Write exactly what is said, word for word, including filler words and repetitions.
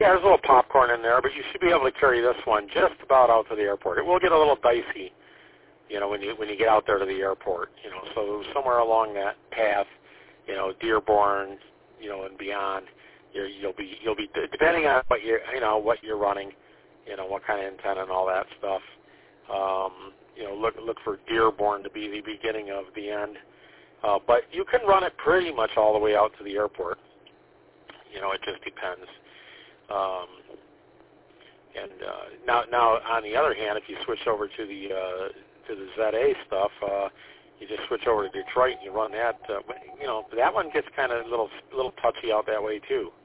Yeah, there's a little popcorn in there, but you should be able to carry this one just about out to the airport. It will get a little dicey, you know, when you when you get out there to the airport, you know. So somewhere along that path, you know, Dearborn, you know, and beyond, you're, you'll be you'll be depending on what you're you know what you're running, you know, what kind of antenna and all that stuff. Um, you know, look look for Dearborn to be the beginning of the end, uh, but you can run it pretty much all the way out to the airport. You know, it just depends. Um, and uh, now, now on the other hand, if you switch over to the uh, to the Z A stuff, uh, you just switch over to Detroit and you run that. Uh, you know, that one gets kind of a little little touchy out that way too.